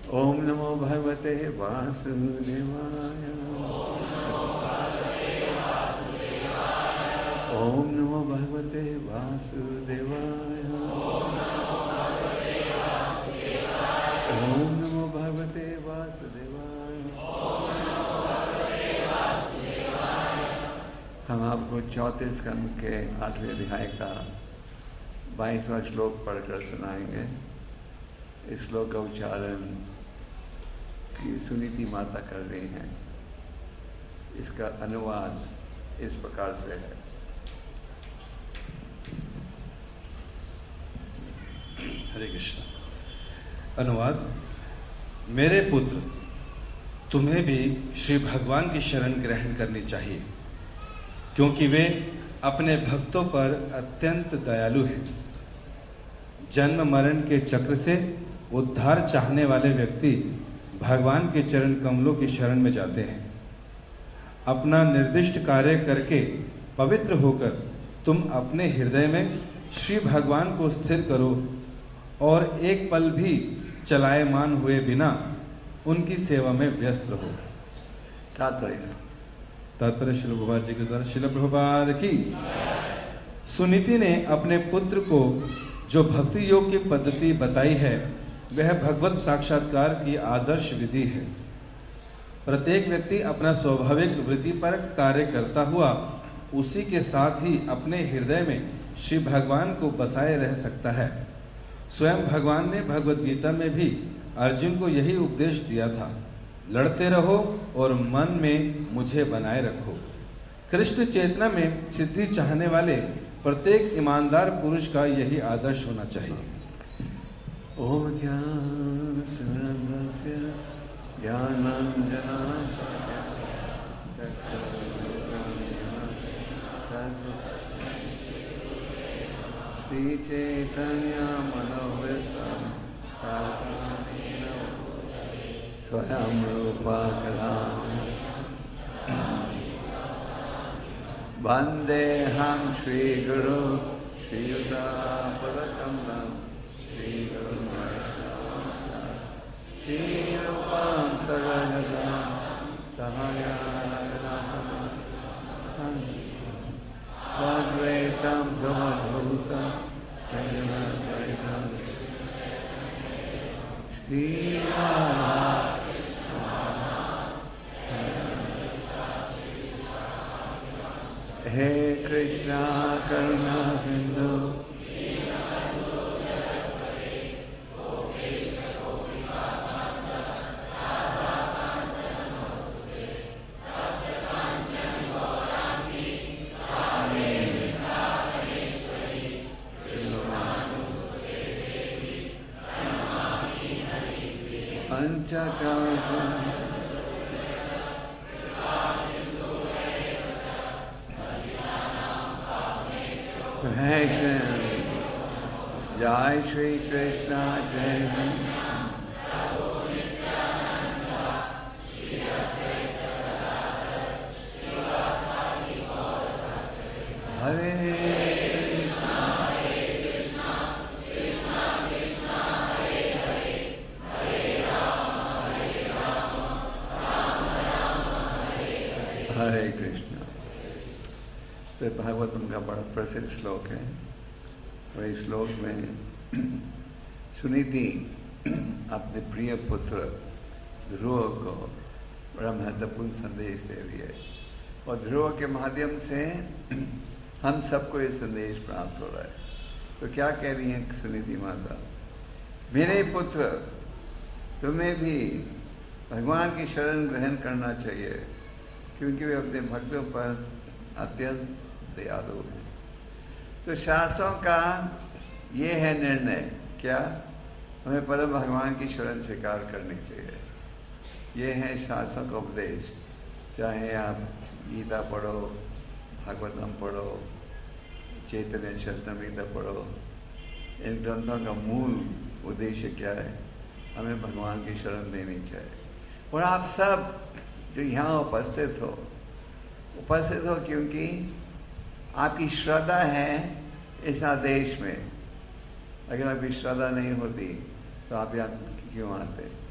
ओम नमो भगवते वासुदेवाय। ओम नमो भगवते वासुदेवाय। ओम नमो भगवते वासुदेवाय। हम आपको 34 स्कंद के 8वें अध्याय का 22वां श्लोक पढ़कर सुनाएंगे। इस श्लोक का उच्चारण की सुनीति माता कर रही हैं। इसका अनुवाद इस प्रकार से है। हरे कृष्ण। अनुवाद। मेरे पुत्र, तुम्हें भी श्री भगवान की शरण ग्रहण करनी चाहिए, क्योंकि वे अपने भक्तों पर अत्यंत दयालु हैं। जन्म मरण के चक्र से उद्धार चाहने वाले व्यक्ति भगवान के चरण कमलों की शरण में जाते हैं। अपना निर्दिष्ट कार्य करके पवित्र होकर तुम अपने हृदय में श्री भगवान को स्थिर करो और एक पल भी चलायमान हुए बिना उनकी सेवा में व्यस्त रहो। तात्पर्य श्रील प्रभुपाद जी के द्वारा। श्रील प्रभुपाद की। सुनीति ने अपने पुत्र को जो भक्ति योग की पद्धति बताई है वह भगवत साक्षात्कार की आदर्श विधि है। प्रत्येक व्यक्ति अपना स्वाभाविक वृत्ति पर कार्य करता हुआ उसी के साथ ही अपने हृदय में श्री भगवान को बसाए रह सकता है। स्वयं भगवान ने भगवत गीता में भी अर्जुन को यही उपदेश दिया था, लड़ते रहो और मन में मुझे बनाए रखो। कृष्ण चेतना में सिद्धि चाहने वाले प्रत्येक ईमानदार पुरुष का यही आदर्श होना चाहिए। ओम ज्ञानतिमिरन्धस्य श्री चैतन्य मनोभीष्टं स्वयं रूपा कदा वन्देऽहं श्रीगुरु श्रीयुतापदकमलं श्रीरूपां सर्वगता सद्वैतं समद्भूतं हे कृष्णा करुणा सिंधु जय श्री कृष्ण जय हरे हरे कृष्ण। तो भागवतम का बड़ा प्रसिद्ध श्लोक है और इस श्लोक में सुनीति अपने प्रिय पुत्र ध्रुव को बड़ा महत्वपूर्ण संदेश दे रही है और ध्रुव के माध्यम से हम सबको ये संदेश प्राप्त हो रहा है। तो क्या कह रही हैं सुनीति माता? मेरे पुत्र, तुम्हें भी भगवान की शरण ग्रहण करना चाहिए, क्योंकि वे अपने भक्तों पर अत्यंत दयालु हैं। तो शास्त्रों का ये है निर्णय, क्या हमें परम भगवान की शरण स्वीकार करनी चाहिए। ये है शास्त्रों का उपदेश। चाहे आप गीता पढ़ो, भागवतम पढ़ो, चैतन्य चरितमृत पढ़ो, इन ग्रंथों का मूल उद्देश्य क्या है? हमें भगवान की शरण देनी चाहिए। और आप सब जो यहाँ उपस्थित हो क्योंकि आपकी श्रद्धा है इस आदेश में। अगर आपकी श्रद्धा नहीं होती तो आप यहाँ क्यों आते?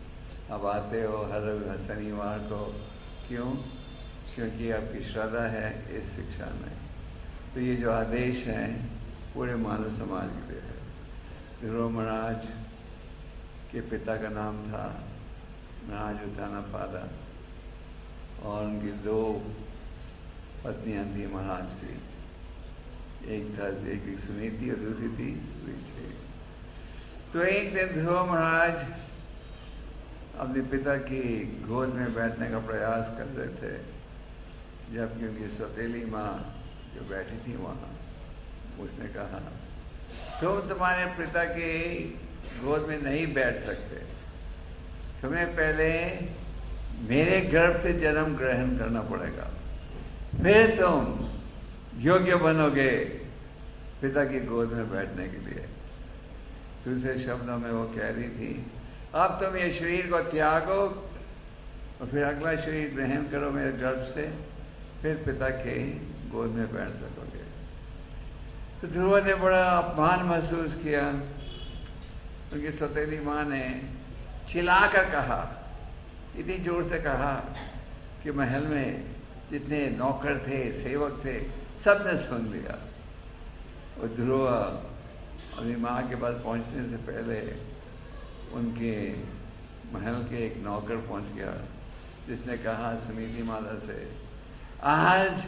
आप आते हो हर शनिवार को, क्यों? क्योंकि आपकी श्रद्धा है इस शिक्षा में। तो ये जो आदेश है पूरे मानव समाज के लिए है। ध्रुव महाराज के पिता का नाम था महाराज उत्तानपाद और उनकी 2 पत्नियां थी महाराज की, एक थी सुनीति और दूसरी थी सुरीति। तो एक दिन ध्रुव महाराज अपने पिता की गोद में बैठने का प्रयास कर रहे थे, जबकि उनकी सौतेली माँ जो बैठी थी वहाँ, उसने कहा तुम तुम्हारे पिता की गोद में नहीं बैठ सकते, तुम्हें पहले मेरे गर्भ से जन्म ग्रहण करना पड़ेगा, फिर तुम योग्य बनोगे पिता की गोद में बैठने के लिए। दूसरे शब्दों में वो कह रही थी अब तुम ये शरीर को त्यागो और फिर अगला शरीर ग्रहण करो मेरे गर्भ से, फिर पिता के गोद में बैठ सकोगे। तो ध्रुव ने बड़ा अपमान महसूस किया। उनकी सौतेली माँ ने चिल्लाकर कहा, इतनी जोर से कहा कि महल में जितने नौकर थे, सेवक थे, सब ने सुन लिया। और ध्रुव अपनी माँ के पास पहुँचने से पहले उनके महल के एक नौकर पहुँच गया, जिसने कहा सुनीति माता से, आज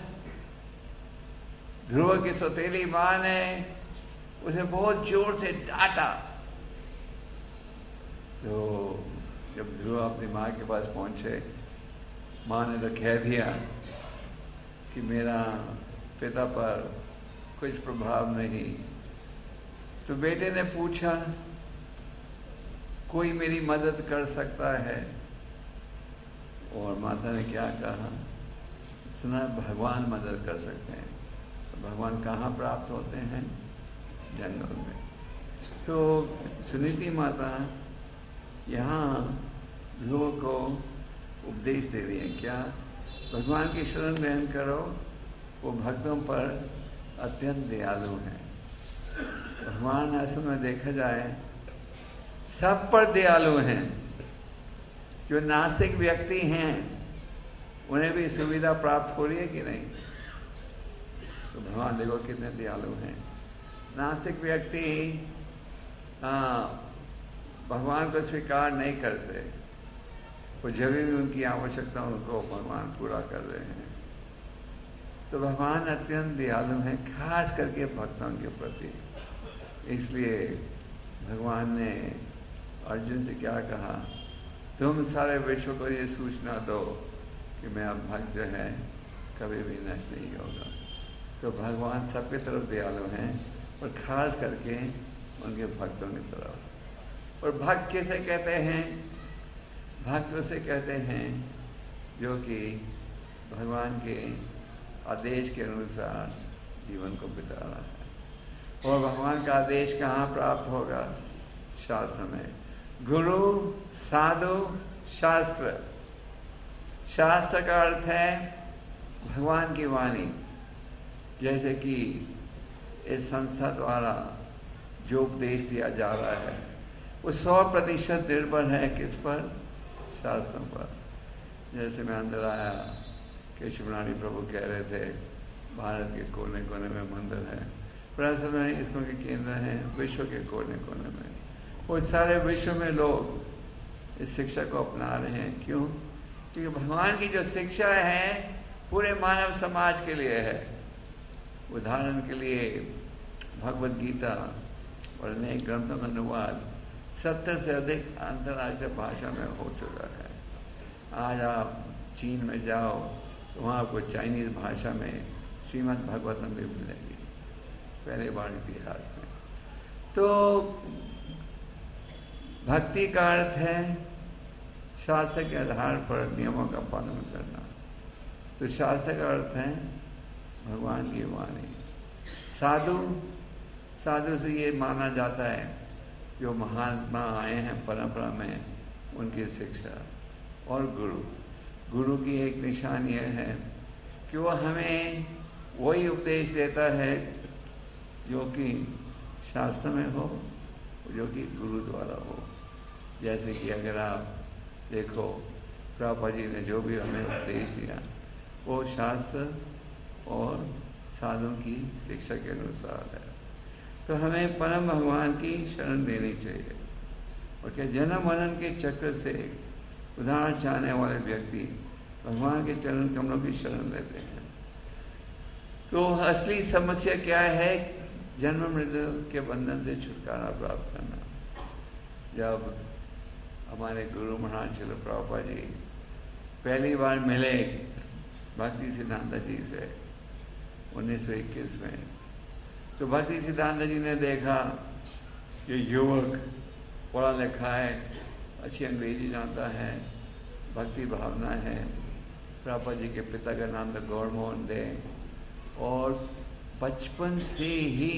ध्रुव की सौतेली माँ ने उसे बहुत जोर से डांटा। तो जब ध्रुव अपनी माँ के पास पहुँचे, माँ ने तो कह दिया कि मेरा पिता पर कुछ प्रभाव नहीं। तो बेटे ने पूछा कोई मेरी मदद कर सकता है? और माता ने क्या कहा? सुना भगवान मदद कर सकते हैं। तो भगवान कहाँ प्राप्त होते हैं? जंगल में। तो सुनीति माता यहाँ ध्रुव को उपदेश दे रही है, क्या? भगवान की शरण ग्रहण करो, वो भक्तों पर अत्यंत दयालु हैं। भगवान असल में देखा जाए सब पर दयालु हैं। जो नास्तिक व्यक्ति हैं उन्हें भी सुविधा प्राप्त हो रही है कि नहीं? तो भगवान देखो कितने दयालु हैं। नास्तिक व्यक्ति भगवान को स्वीकार नहीं करते, और जब भी उनकी आवश्यकताओं को भगवान पूरा कर रहे हैं। तो भगवान अत्यंत दयालु हैं, खास करके भक्तों के प्रति। इसलिए भगवान ने अर्जुन से क्या कहा? तुम सारे विश्व को ये सूचना दो कि मेरा भक्त जो है कभी भी नष्ट नहीं होगा। तो भगवान सबके तरफ दयालु हैं, और खास करके उनके भक्तों की तरफ। और भक्त किसे कहते हैं? भक्त उसे कहते हैं जो कि भगवान के आदेश के अनुसार जीवन को बिता रहा है। और भगवान का आदेश कहाँ प्राप्त होगा? शास्त्र में। गुरु, साधु, शास्त्र। शास्त्र का अर्थ है भगवान की वाणी। जैसे कि इस संस्था द्वारा जो उपदेश दिया जा रहा है वो 100% निर्भर है किस पर? शास्त्रों पर। जैसे मैं अंदर आया, केशवरानी प्रभु कह रहे थे भारत के कोने कोने में मंदिर है, पर असल में इसको के केंद्र हैं विश्व के कोने कोने में। वो सारे विश्व में लोग इस शिक्षा को अपना रहे हैं। क्यों? क्योंकि भगवान की जो शिक्षा है पूरे मानव समाज के लिए है। उदाहरण के लिए भगवद गीता और अनेक ग्रंथों का अनुवाद 70 से अधिक अंतर्राष्ट्रीय भाषा में हो चुका है। आज आप चीन में जाओ तो वहाँ आपको चाइनीज भाषा में श्रीमद् भागवतम भी मिलेगी, पहली बार इतिहास में। तो भक्ति का अर्थ है शास्त्र के आधार पर नियमों का पालन करना। तो शास्त्र का अर्थ है भगवान की वाणी। साधु, साधु से ये माना जाता है जो महात्मा आए हैं परंपरा में, उनकी शिक्षा। और गुरु, गुरु की एक निशान यह है कि वो हमें वही उपदेश देता है जो कि शास्त्र में हो, जो कि गुरु द्वारा हो। जैसे कि अगर आप देखो प्रभुपाद जी ने जो भी हमें उपदेश दिया वो शास्त्र और साधुओं की शिक्षा के अनुसार है। तो हमें परम भगवान की शरण लेनी चाहिए। और क्या जन्म मरण के चक्र से उदाहरण चाहने वाले व्यक्ति भगवान के चरण कमलों की शरण लेते हैं। तो असली समस्या क्या है? जन्म मृत्यु के बंधन से छुटकारा प्राप्त करना। जब हमारे गुरु महाराज श्रील प्रभुपाद जी पहली बार मिले भक्ति सिद्धांत जी से 1921 में, तो भक्ति सिद्धांत जी ने देखा ये युवक पढ़ा लिखा है, अच्छी अंग्रेजी जानता है, भक्ति भावना है। प्रभुपाद जी के पिता का नाम था गौरमोहन दे, और बचपन से ही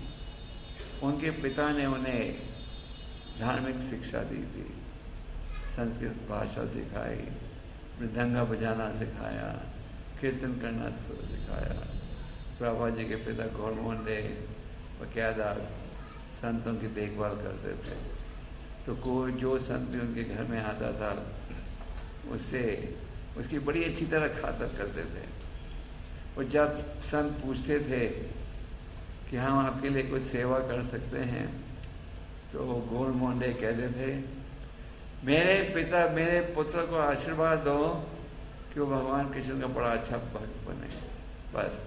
उनके पिता ने उन्हें धार्मिक शिक्षा दी थी। संस्कृत भाषा सिखाई, मृदंगा बजाना सिखाया, कीर्तन करना सिखाया। प्रभुपाद जी के पिता गौरमोहन दे बाकायदा संतों की देखभाल करते थे। तो कोई जो संत भी उनके घर में आता था उससे उसकी बड़ी अच्छी तरह खातर करते थे। और जब संत पूछते थे कि हम आपके लिए कुछ सेवा कर सकते हैं, तो गौरमोहन दे कहते थे मेरे पिता मेरे पुत्र को आशीर्वाद दो कि वो भगवान कृष्ण का बड़ा अच्छा भक्त बने, बस।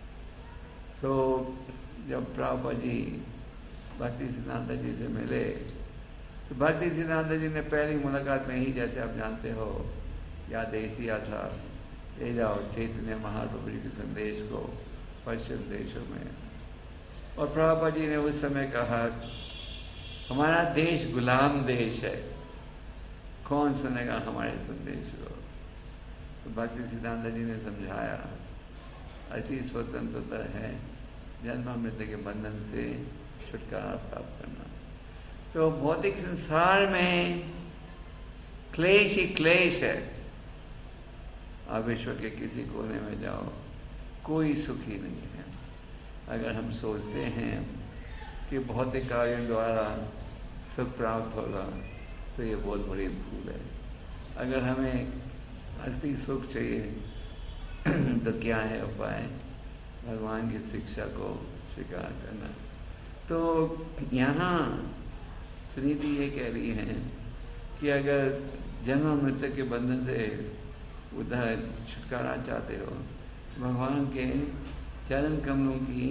तो जब प्रभुपाद जी भक्ति सिद्धांत जी से मिले, तो भक्ति सिद्धांत जी ने पहली मुलाकात में ही, जैसे आप जानते हो, यह आदेश दिया था ले जाओ चैतन्य महाप्रभु जी के संदेश को पश्चिम देशों में। और प्रभुपाद जी ने उस समय कहा हमारा देश गुलाम देश है, कौन सुनेगा हमारे संदेश को? तो भक्ति सिद्धांत जी ने समझाया ऐसी स्वतंत्रता है जन्म मृत्यु के बंधन से छुटकारा प्राप्त करना। तो भौतिक संसार में क्लेश ही क्लेश है। आप विश्व के किसी कोने में जाओ, कोई सुखी नहीं है। अगर हम सोचते हैं कि भौतिक कार्यों द्वारा सुख प्राप्त होगा, तो ये बहुत बड़ी भूल है। अगर हमें असली सुख चाहिए तो क्या है उपाय? भगवान की शिक्षा को स्वीकार करना। तो यहाँ सुनीति ये कह रही है कि अगर जन्म मृत्यु के बंधन से उधर छुटकारा चाहते हो, भगवान के चरण कमलों की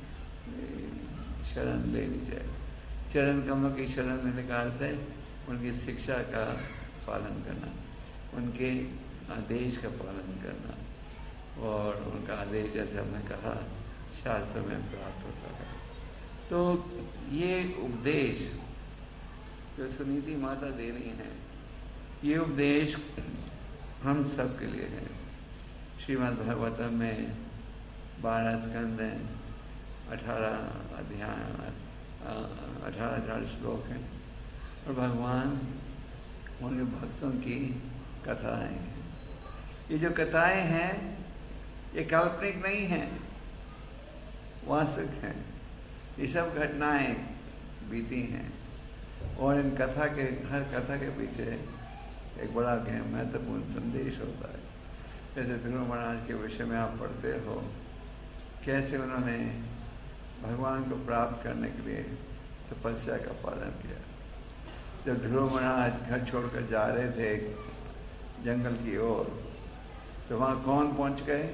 शरण लेनी चाहिए। चरण कमलों की शरण लेने का अर्थ है उनकी शिक्षा का पालन करना, उनके आदेश का पालन करना। और उनका आदेश जैसे हमने कहा शास्त्र में प्राप्त होता है। तो ये उपदेश जो सुनीति माता दे रही हैं, ये उपदेश हम सब के लिए है। श्रीमद् भागवतम में 12 स्कंद हैं, 18 अध्याय, 18 श्लोक हैं, और भगवान उनके भक्तों की कथाएं हैं। ये जो कथाएं हैं ये काल्पनिक नहीं हैं, वास्तविक हैं। ये सब घटनाएं बीती हैं, और इन कथा के हर कथा के पीछे एक बड़ा महत्वपूर्ण संदेश होता है। जैसे ध्रुव महाराज के विषय में आप पढ़ते हो, कैसे उन्होंने भगवान को प्राप्त करने के लिए तपस्या का पालन किया। जब ध्रुव महाराज घर छोड़कर जा रहे थे जंगल की ओर, तो वहाँ कौन पहुँच गए?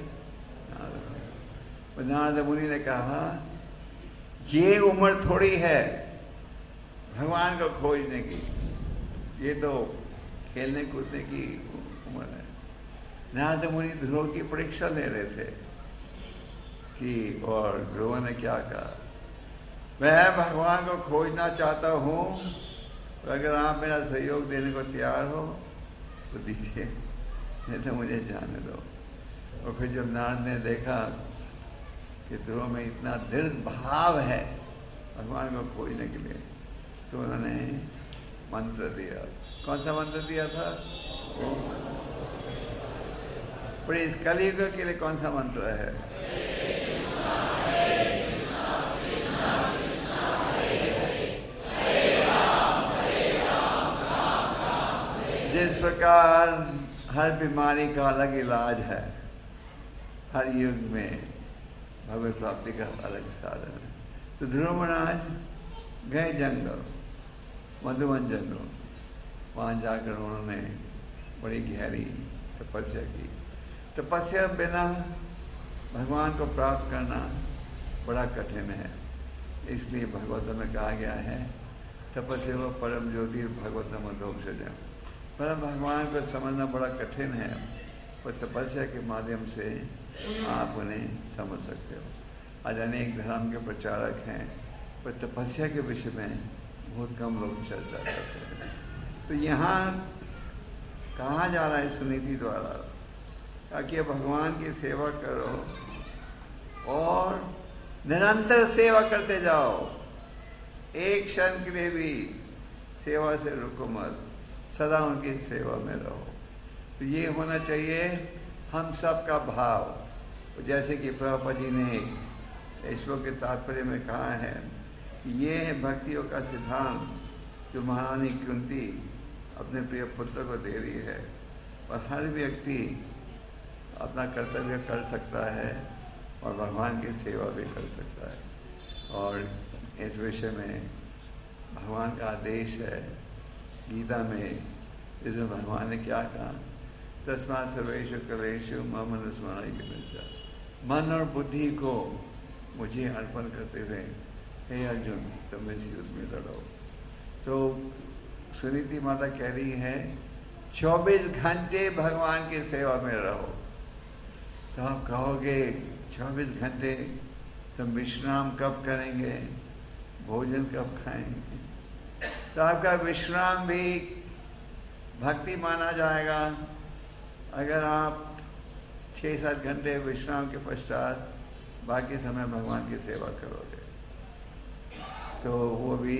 नारद मुनि ने कहा ये उम्र थोड़ी है भगवान को खोजने की, ये तो खेलने कूदने की उम्र है। नारद मुनि ध्रुव की परीक्षा ले रहे थे कि, और ध्रुव ने क्या कहा, मैं भगवान को खोजना चाहता हूँ, और अगर आप मेरा सहयोग देने को तैयार हो तो दीजिए, नहीं तो मुझे जाने दो। और फिर जब नारद ने देखा कि ध्रुव में इतना दृढ़ भाव है भगवान को खोजने के लिए, तो उन्होंने मंत्र दिया। कौन सा मंत्र दिया था? पर इस कलयुग के लिए कौन सा मंत्र है? जिस प्रकार हर बीमारी का अलग इलाज है, हर युग में भगवत प्राप्ति का अलग साधन है। तो ध्रुव महाराज गए जंगल, मधुवन जंगल, वहाँ जाकर उन्होंने बड़ी गहरी तपस्या की। तपस्या बिना भगवान को प्राप्त करना बड़ा कठिन है, इसलिए भगवत में कहा गया है तपस्या व परम ज्योति भगवतम अधोक्षजम। परम भगवान को समझना बड़ा कठिन है, पर तपस्या के माध्यम से आप उन्हें समझ सकते हो। आज अनेक धर्म के प्रचारक हैं, पर तपस्या के विषय में बहुत कम लोग चर्चा करते हैं। तो यहाँ कहा जा रहा है सुनीति द्वारा ताकि भगवान की सेवा करो और निरंतर सेवा करते जाओ, एक क्षण के लिए भी सेवा से रुको मत, सदा उनकी सेवा में रहो। तो ये होना चाहिए हम सब का भाव। जैसे कि प्रभुपाद जी ने श्लोक के तात्पर्य में कहा है कि ये है भक्तियों का सिद्धांत जो महारानी कुंती अपने प्रिय पुत्र को दे रही है, और हर व्यक्ति अपना कर्तव्य कर सकता है और भगवान की सेवा भी कर सकता है। और इस विषय में भगवान का आदेश है गीता में, जिसमें भगवान ने क्या कहा, तस्मात् सर्वेषु कलेषु मम अनुस्मरणं के, मन और बुद्धि को मुझे अर्पण करते हुए हे अर्जुन तुम इस युद्ध में लड़ो। तो सुनीति माता कह रही है 24 घंटे भगवान की सेवा में रहो। तो आप कहोगे 24 घंटे तो विश्राम कब करेंगे, भोजन कब खाएंगे? तो आपका विश्राम भी भक्ति माना जाएगा। अगर आप 6-7 घंटे विश्राम के पश्चात बाकी समय भगवान की सेवा करोगे तो वो भी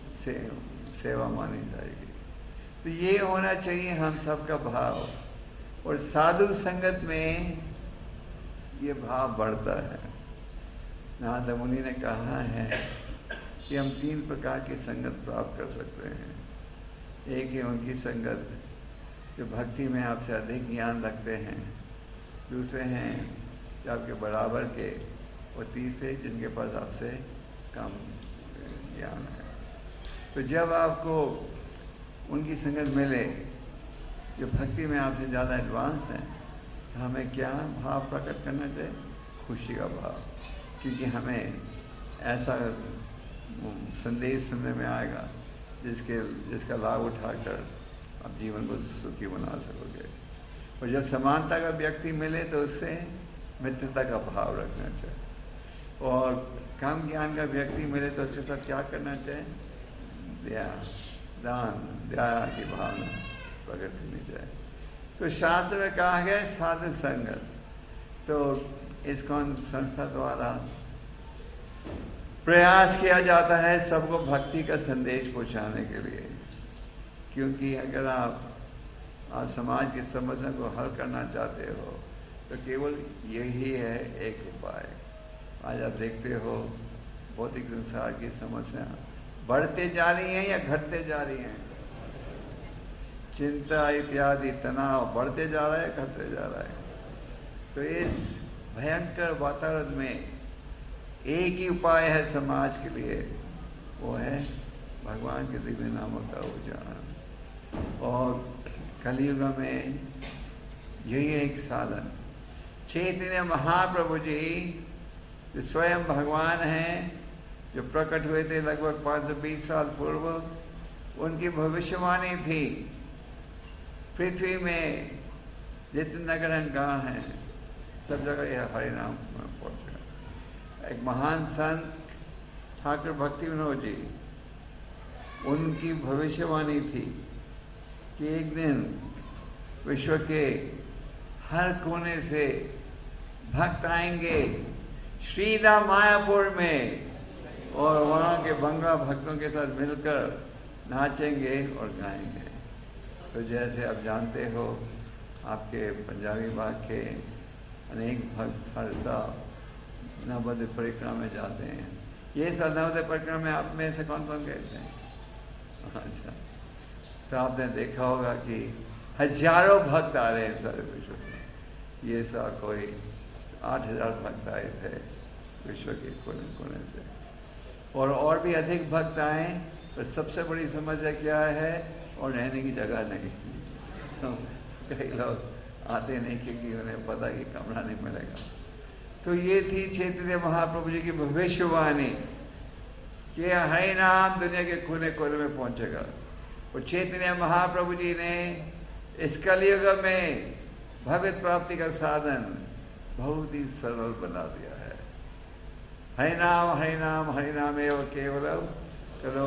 सेवा मानी जाएगी। तो ये होना चाहिए हम सबका भाव, और साधु संगत में ये भाव बढ़ता है। नारद मुनि ने कहा है कि हम 3 प्रकार की संगत प्राप्त कर सकते हैं। एक है उनकी संगत जो भक्ति में आपसे अधिक ज्ञान रखते हैं, दूसरे हैं जो आपके बराबर के, और तीसरे जिनके पास आपसे कम ज्ञान है। तो जब आपको उनकी संगत मिले जो भक्ति में आपसे ज़्यादा एडवांस हैं, तो हमें क्या भाव प्रकट करना चाहिए? खुशी का भाव, क्योंकि हमें ऐसा संदेश सुनने में आएगा जिसका लाभ उठाकर आप जीवन को सुखी बना सकोगे। और जब समानता का व्यक्ति मिले तो उससे मित्रता का भाव रखना चाहिए, और कम ज्ञान का व्यक्ति मिले तो उसके साथ क्या करना चाहिए? दया, दान, दया की भावना प्रकट करनी चाहिए। तो शास्त्र में कहा गया साधु संगत। तो इस्कॉन संस्था द्वारा प्रयास किया जाता है सबको भक्ति का संदेश पहुंचाने के लिए, क्योंकि अगर आप समाज की समस्या को हल करना चाहते हो तो केवल यही है एक उपाय। आज आप देखते हो भौतिक संसार की समस्या बढ़ते जा रही हैं या घटते जा रही हैं? चिंता इत्यादि तनाव बढ़ते जा रहा है, घटते जा रहा है। तो इस भयंकर वातावरण में एक ही उपाय है समाज के लिए, वो है भगवान के दिव्य नामों का उच्चारण। और कलयुग में यही एक साधन। चैतन्य महाप्रभु जी जो स्वयं भगवान हैं, जो प्रकट हुए थे लगभग 520 साल पूर्व, उनकी भविष्यवाणी थी पृथ्वी में जितने नगर हैं गाँव हैं सब जगह यह हरि नाम पढ़ते हैं। एक महान संत ठाकुर भक्ति विनोद जी, उनकी भविष्यवाणी थी कि एक दिन विश्व के हर कोने से भक्त आएंगे श्रीधाम मायापुर में, और वहाँ के बंगला भक्तों के साथ मिलकर नाचेंगे और गाएंगे। तो जैसे आप जानते हो आपके पंजाबी बाग के अनेक भक्त हर साल नवोदय परिक्रमा में जाते हैं। ये साल नवोदय परिक्रमा में आप में से कौन कौन गए थे? अच्छा, तो आपने देखा होगा कि हजारों भक्त आ रहे हैं सारे विश्व से। ये साल कोई 8,000 भक्त आए थे विश्व के कोने कोने से, और भी अधिक भक्त आए। पर सबसे बड़ी समस्या क्या है? और रहने की जगह नहीं। तो कई लोग आते नहीं क्योंकि उन्हें पता कि कमरा नहीं मिलेगा। तो ये थी चैतन्य महाप्रभु जी की भविष्यवाणी कि हरि नाम दुनिया के कोने कोने में पहुंचेगा। और चैतन्य महाप्रभु जी ने इस कलयुग में भगवत प्राप्ति का साधन बहुत ही सरल बना दिया है। हरि नाम एवं केवलम कलो।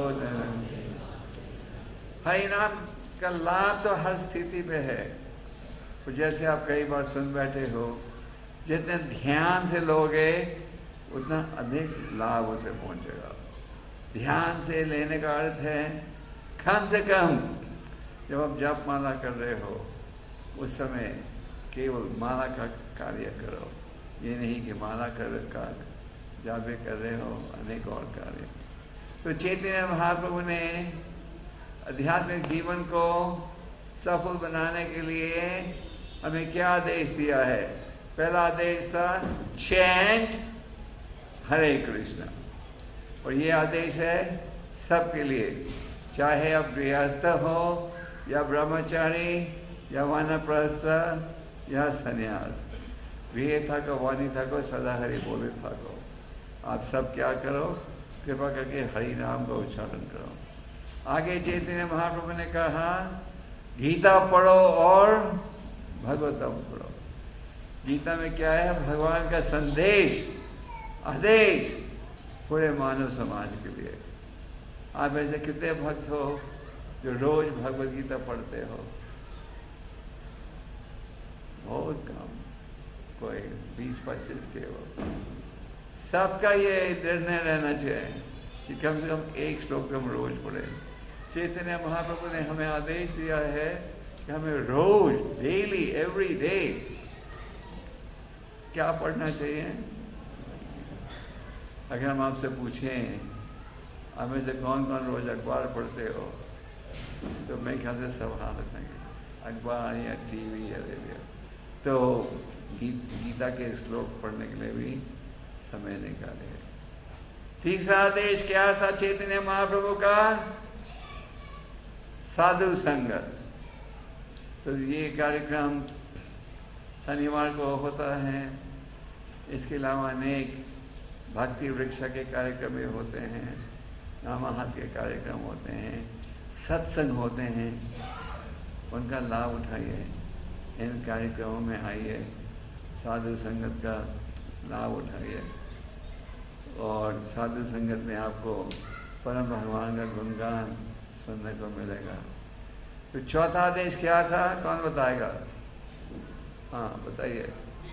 हरि नाम का लाभ तो हर स्थिति में है। तो जैसे आप कई बार सुन बैठे हो, जितने ध्यान से लोगे उतना अधिक लाभ उसे पहुंचेगा। ध्यान से लेने का अर्थ है कम से कम जब आप जप माला कर रहे हो उस समय केवल माला का कार्य करो। ये नहीं कि माला कर जापे कर रहे हो अनेक और कार्य। तो चैतन्य महाप्रभु ने आध्यात्मिक जीवन को सफल बनाने के लिए हमें क्या आदेश दिया है? पहला आदेश था चैंट हरे कृष्णा, और ये आदेश है सबके लिए, चाहे आप गृहस्थ हो या ब्रह्मचारी या वानप्रस्थ या सन्यास। गृह थको वाणी थको सदा हरि बोले थको। आप सब क्या करो? कृपा करके हरि नाम का उच्चारण करो। आगे चैतन्य महाप्रभु ने कहा गीता पढ़ो और भगवतम पढ़ो। गीता में क्या है? भगवान का संदेश, आदेश पूरे मानव समाज के लिए। आप ऐसे कितने भक्त हो जो रोज भगवत गीता पढ़ते हो? बहुत कम, कोई 20-25 के हो। सबका ये निर्णय रहना चाहिए कि कम से कम एक श्लोक हम रोज पढ़े। चैतन्य महाप्रभु ने हमें आदेश दिया है कि हमें रोज, डेली, एवरी डे क्या पढ़ना चाहिए। अगर हम आपसे पूछें आप में से कौन कौन रोज अखबार पढ़ते हो, तो मैं ख्याल से सब हाथ रखेंगे, अखबार या टीवी या रेडियो। तो गीता के श्लोक पढ़ने के लिए भी समय निकाले। तीसरा आदेश क्या था चैतन्य महाप्रभु का? साधु संगत। तो ये कार्यक्रम शनिवार को होता है। इसके अलावा अनेक भक्ति वृक्षा के कार्यक्रम भी होते हैं, नामाहात के कार्यक्रम होते हैं, सत्संग होते हैं। उनका लाभ उठाइए, इन कार्यक्रमों में आइए, साधु संगत का लाभ उठाइए। और साधु संगत में आपको परम भगवान का गुणगान सुनने को मिलेगा। तो चौथा आदेश क्या था? कौन बताएगा? हाँ बताइए।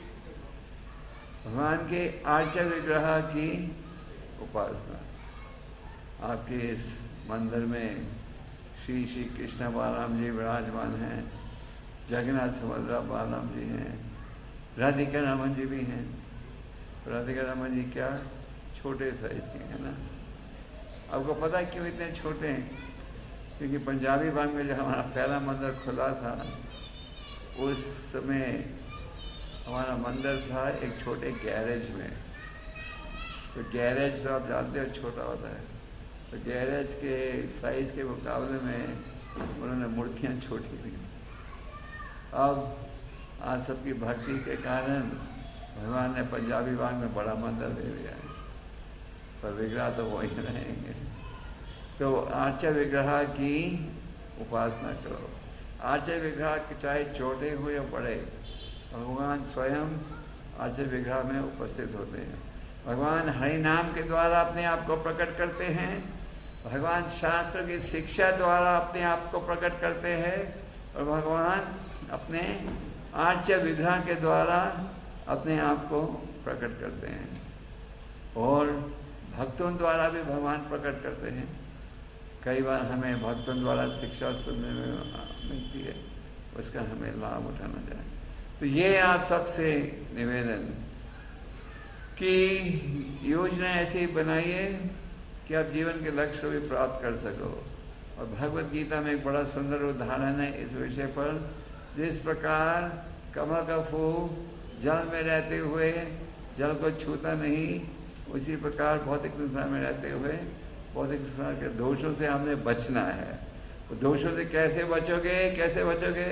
भगवान के आर्चा विग्रह की उपासना। आपके इस मंदिर में श्री श्री कृष्ण बालाराम जी विराजमान हैं, जगन्नाथ सुभद्रा बालाराम जी हैं, राधिका रमन जी भी हैं। राधिका रमन जी क्या छोटे साइज के हैं ना। आपको पता है क्यों इतने छोटे हैं? क्योंकि पंजाबी बाग में जो हमारा पहला मंदिर खुला था उस समय हमारा मंदिर था एक छोटे गैरेज में। तो गैरेज तो आप जानते हो छोटा होता है, तो गैरेज के साइज के मुकाबले में उन्होंने मूर्तियाँ छोटी दी। अब आप सबकी भक्ति के कारण भगवान ने पंजाबी बाग में बड़ा मंदिर दे दिया है, पर विग्रह तो वही रहेंगे। तो आर्चा विग्रह की उपासना करो। आर्चा विग्रह चाहे छोटे हो या बड़े, भगवान स्वयं आर्चा विग्रह में उपस्थित होते हैं। भगवान हरि नाम के द्वारा अपने आप को प्रकट करते हैं, भगवान शास्त्र की शिक्षा द्वारा अपने आप को प्रकट करते हैं, और भगवान अपने आर्चा विग्रह के द्वारा अपने आप को प्रकट करते हैं। और भक्तों द्वारा भी भगवान प्रकट करते हैं। कई बार हमें भक्तों द्वारा शिक्षा सुनने में मिलती है, उसका हमें लाभ उठाना चाहिए। तो ये आप सबसे निवेदन कि योजना ऐसी बनाइए कि आप जीवन के लक्ष्य को भी प्राप्त कर सको। और भगवत गीता में एक बड़ा सुंदर उदाहरण है इस विषय पर। जिस प्रकार कमल का फूल जल में रहते हुए जल को छूता नहीं, उसी प्रकार भौतिक संसार में रहते हुए भौतिक संसार के दोषों से हमने बचना है। तो दोषों से कैसे बचोगे? कैसे बचोगे?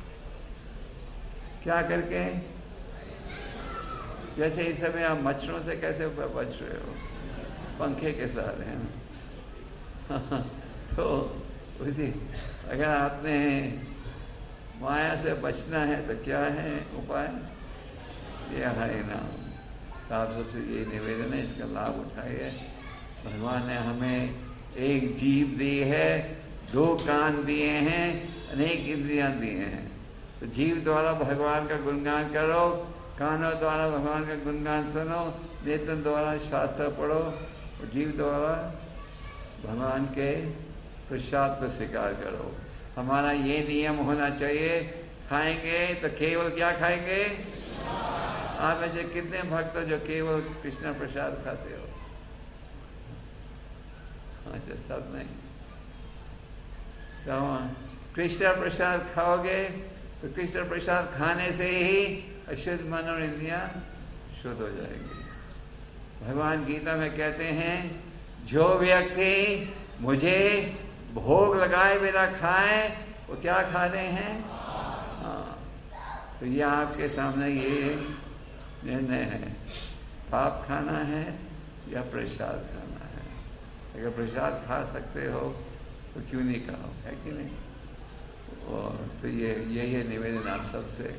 क्या करके? जैसे इस समय आप मच्छरों से कैसे बच रहे हो? पंखे के साथ है ना। तो उसी अगर आपने माया से बचना है तो क्या है उपाय? ये हरि नाम। तो आप सबसे ये निवेदन है, इसका लाभ उठाइए। भगवान ने हमें एक जीभ दी है, 2 कान दिए हैं, अनेक इंद्रियां दिए हैं। तो जीभ द्वारा भगवान का गुणगान करो, कानों द्वारा भगवान का गुणगान सुनो, नेत्र द्वारा शास्त्र पढ़ो, और जीभ द्वारा भगवान के प्रसाद को स्वीकार करो। हमारा ये नियम होना चाहिए। खाएंगे तो केवल क्या खाएंगे? आप ऐसे कितने भक्त हो जो केवल कृष्ण प्रसाद खाते हो? अच्छा, सब नहीं। तो कृष्ण प्रसाद खाओगे तो कृष्ण प्रसाद खाने से ही अशुद्ध मन और इंद्रियां शुद्ध हो जाएंगी। भगवान गीता में कहते हैं, जो व्यक्ति मुझे भोग लगाए बिना खाए वो क्या खाते हैं? हाँ, तो ये आपके सामने ये निर्णय है, पाप खाना है या प्रसाद खाना है। अगर प्रसाद खा सकते हो तो क्यों नहीं खाओ, है कि नहीं? और तो ये निवेदन आप सबसे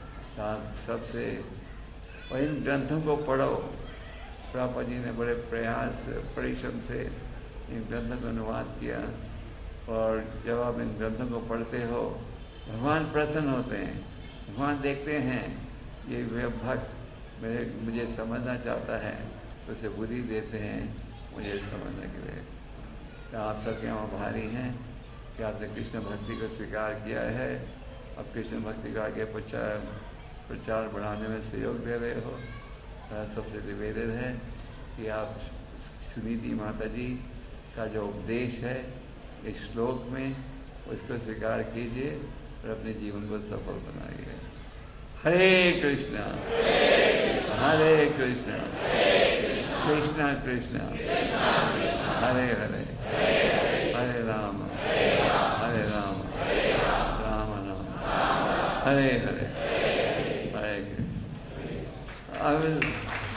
और इन ग्रंथों को पढ़ो। प्रभुपाद जी ने बड़े प्रयास परिश्रम से इन ग्रंथों को अनुवाद किया, और जब आप इन ग्रंथों को पढ़ते हो भगवान प्रसन्न होते हैं। भगवान देखते हैं ये वे भक्त मुझे समझना चाहता है तो उसे बुद्धि देते हैं मुझे समझने के लिए। तो आप सबके यहाँ भारी हैं कि आपने कृष्ण भक्ति को स्वीकार किया है। अब कृष्ण भक्ति का आगे प्रचार बढ़ाने में सहयोग दे रहे हो। सबसे निवेदन है कि आप सुनीति माता जी का जो उपदेश है इस श्लोक में उसको स्वीकार कीजिए और अपने जीवन को सफल बनाइए। हरे कृष्णा हरे कृष्णा कृष्णा कृष्णा हरे हरे हरे राम राम राम हरे हरे हरे कृष्ण।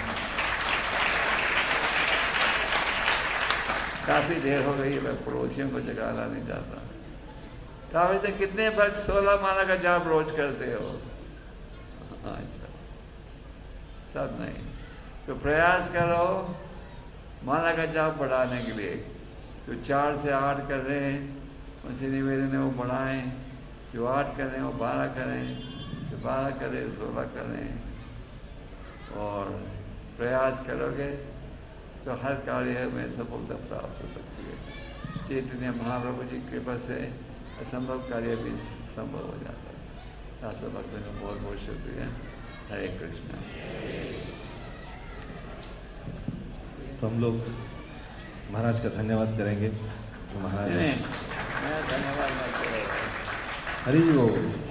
काफी देर हो गई, मैं पड़ोसियों को जगाना नहीं चाहता। काफी से कितने भक्त 16 माला का जाप रोज करते हो? अच्छा, सब नहीं। तो प्रयास करो माला का जाप बढ़ाने के लिए। जो 4 से 8 कर रहे हैं उनसे निवेदन है वो बढ़ाएं, जो 8 कर रहे हैं वो 12 करें, जो 12 करें 16 करें। और प्रयास करोगे तो हर कार्य में सफलता प्राप्त हो सकती है। चैतन्य महाप्रभु जी की कृपा से असंभव कार्य भी संभव हो जाता है। आप सब भक्तों का बहुत बहुत शुक्रिया। हरे कृष्णा। तो हम लोग महाराज का धन्यवाद करेंगे। तो महाराज धन्यवाद। हरि बोल।